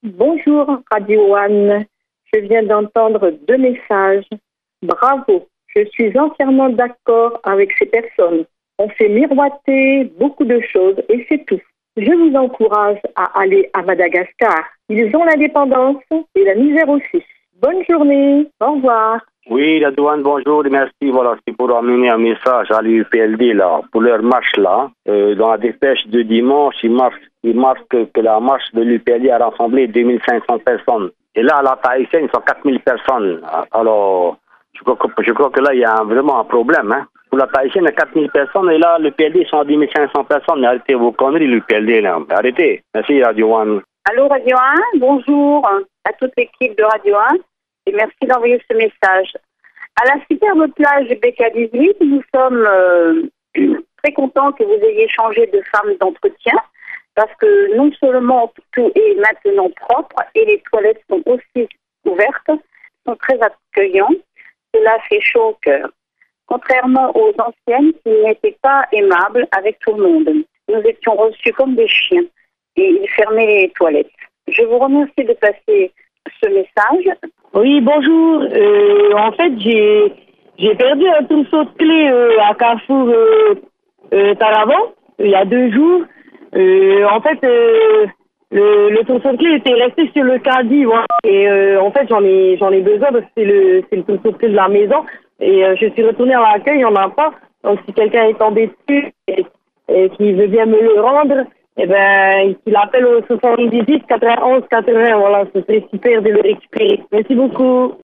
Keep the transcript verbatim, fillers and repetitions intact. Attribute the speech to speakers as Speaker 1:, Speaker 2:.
Speaker 1: Bonjour Radio One, je viens d'entendre deux messages. Bravo, je suis entièrement d'accord avec ces personnes. On fait miroiter beaucoup de choses et c'est tout. Je vous encourage à aller à Madagascar. Ils ont l'indépendance et la misère aussi. Bonne journée, au revoir.
Speaker 2: Oui, la douane, bonjour, merci. Voilà, c'est pour amener un message à l'U P L D là, pour leur marche là. Euh, dans la dépêche de dimanche, il marque, il marque que, que la marche de l'U P L D a rassemblé deux mille cinq cents personnes. Et là, à la Tahitienne, ils sont quatre mille personnes. Alors, je crois que, je crois que là, il y a un, vraiment un problème. Hein. Pour la Tahitienne, il y a quatre mille personnes et là, l'U P L D sont à deux mille cinq cents personnes. Mais arrêtez vos conneries, l'U P L D là. Arrêtez. Merci, Radio One.
Speaker 3: Allô, Radio un, bonjour à toute l'équipe de Radio un. Et merci d'envoyer ce message. À la superbe plage de B K dix-huit, nous sommes euh, très contents que vous ayez changé de femme d'entretien parce que non seulement tout est maintenant propre et les toilettes sont aussi ouvertes, sont très accueillantes. Cela fait chaud au cœur. Contrairement aux anciennes qui n'étaient pas aimables avec tout le monde. Nous étions reçus comme des chiens et ils fermaient les toilettes. Je vous remercie de passer ce message.
Speaker 4: Oui, bonjour. Euh, en fait, j'ai j'ai perdu un trousseau de clés euh, à Carrefour euh, euh, Taravan il y a deux jours. Euh, en fait, euh, le, le trousseau de clés était resté sur le caddie, voilà. Et euh, en fait, j'en ai j'en ai besoin parce que c'est le c'est le trousseau de clés de la maison. Et euh, je suis retournée à l'accueil, il n'y en a pas. Donc, si quelqu'un est tombé dessus et, et qui veut bien me le rendre, eh ben, qu'il appelle au soixante-dix-huit quatre-vingt-onze quatre-vingts, voilà, ce serait super de le récupérer. Merci beaucoup.